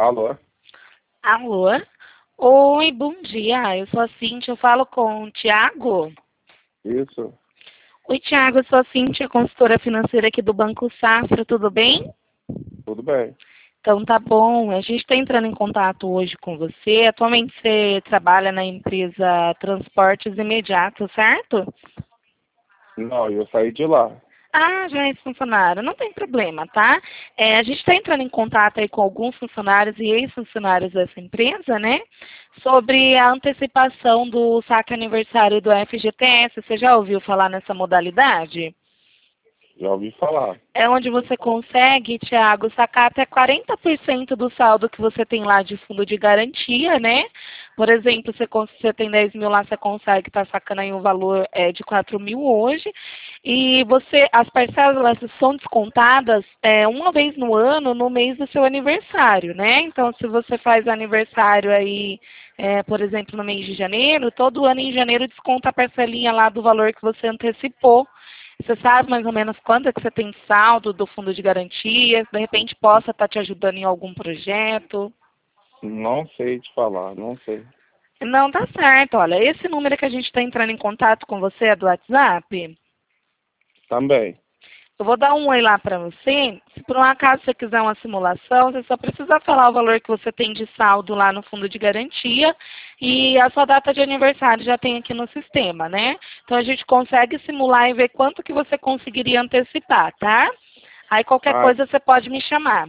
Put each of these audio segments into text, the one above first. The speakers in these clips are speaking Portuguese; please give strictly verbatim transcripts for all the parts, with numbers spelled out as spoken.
Alô? Alô? Oi, bom dia. Eu sou a Cíntia, eu falo com o Tiago. Isso. Oi, Tiago, eu sou a Cíntia, consultora financeira aqui do Banco Safra, tudo bem? Tudo bem. Então tá bom, a gente está entrando em contato hoje com você. Atualmente você trabalha na empresa Transportes Imediatos, certo? Não, eu saí de lá. Ah, já é funcionário, não tem problema, tá? É, a gente está entrando em contato aí com alguns funcionários e ex-funcionários dessa empresa, né? Sobre a antecipação do saque aniversário do F G T S. Você já ouviu falar nessa modalidade? Já ouvi falar. É onde você consegue, Tiago, sacar até quarenta por cento do saldo que você tem lá de fundo de garantia, né? Por exemplo, você, cons- você tem dez mil lá, você consegue estar sacando aí um valor é, de quatro mil hoje. E você, as parcelas elas são descontadas é, uma vez no ano, no mês do seu aniversário, né? Então, se você faz aniversário aí, é, por exemplo, no mês de janeiro, todo ano em janeiro desconta a parcelinha lá do valor que você antecipou. Você sabe mais ou menos quanto é que você tem de saldo do fundo de garantia? De repente possa estar te ajudando em algum projeto? Não sei te falar, não sei. Não, tá certo. Olha, esse número que a gente está entrando em contato com você é do WhatsApp. Também. Eu vou dar um oi lá para você. Se por um acaso você quiser uma simulação, você só precisa falar o valor que você tem de saldo lá no fundo de garantia e a sua data de aniversário já tem aqui no sistema, né? Então a gente consegue simular e ver quanto que você conseguiria antecipar, tá? Aí qualquer Ah, coisa você pode me chamar.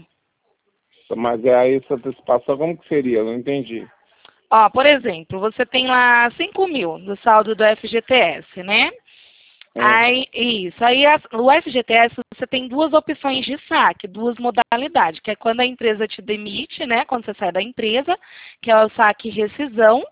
mas é aí essa antecipação, como que seria? Eu não entendi. Ó, por exemplo, você tem lá cinco mil do saldo do F G T S, né? Hum, Aí, isso. Aí as- o F G T S você tem duas opções de saque, duas modalidades, que é quando a empresa te demite, né? Quando você sai da empresa, que é o saque rescisão,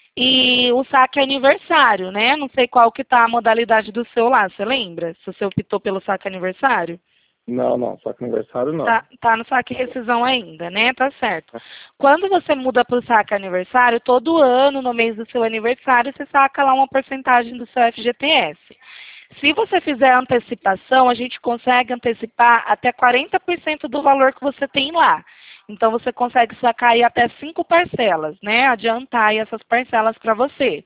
e o saque aniversário, né? Não sei qual que tá a modalidade do seu lá, você lembra? Se você optou pelo saque aniversário? não, não, só que aniversário não. Tá, tá no saque rescisão ainda, né? Tá certo. Quando você muda para o saque aniversário, todo ano, no mês do seu aniversário, você saca lá uma porcentagem do seu F G T S. Se você fizer a antecipação, a gente consegue antecipar até quarenta por cento do valor que você tem lá. Então, você consegue sacar aí até cinco parcelas, né? Adiantar aí essas parcelas para você.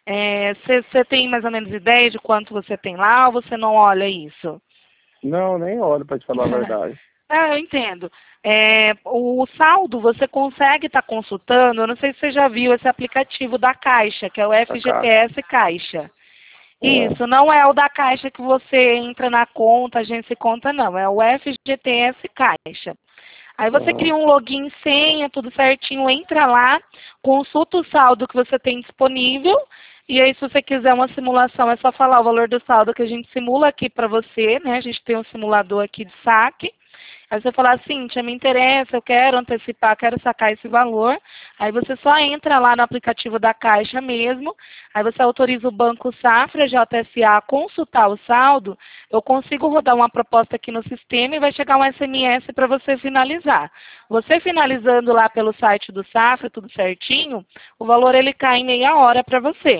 Você tem mais ou menos ideia de quanto você tem lá ou você não olha isso? Não, nem olho pra te falar a verdade. Ah, eu entendo. É, o saldo você consegue estar consultando, eu não sei se você já viu esse aplicativo da Caixa, que é o Pra cá. F G T S Caixa. É. Isso, não é o da Caixa que você entra na conta, agência e conta, não. É o F G T S Caixa. Aí você Aham. cria um login, senha, tudo certinho, entra lá, consulta o saldo que você tem disponível, e aí se você quiser uma simulação, é só falar o valor do saldo que a gente simula aqui para você, né? A gente tem um simulador aqui de saque. Aí você fala assim, tia, me interessa, eu quero antecipar, quero sacar esse valor. Aí você só entra lá no aplicativo da Caixa mesmo, aí você autoriza o Banco Safra, J S A, a a consultar o saldo, eu consigo rodar uma proposta aqui no sistema e vai chegar um S M S para você finalizar. Você finalizando lá pelo site do Safra, tudo certinho, o valor ele cai em meia hora para você.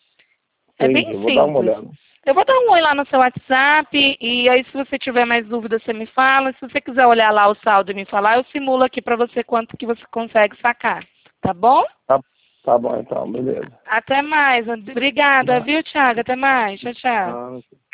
É bem Entendi, eu vou dar uma simples. olhada. Eu vou dar um oi lá no seu WhatsApp e aí se você tiver mais dúvidas você me fala. Se você quiser olhar lá o saldo e me falar, eu simulo aqui para você quanto que você consegue sacar. Tá bom? Tá, tá bom então, beleza. Até mais. Obrigada, Não, viu, Thiago? Até mais. Tchau, tchau. não,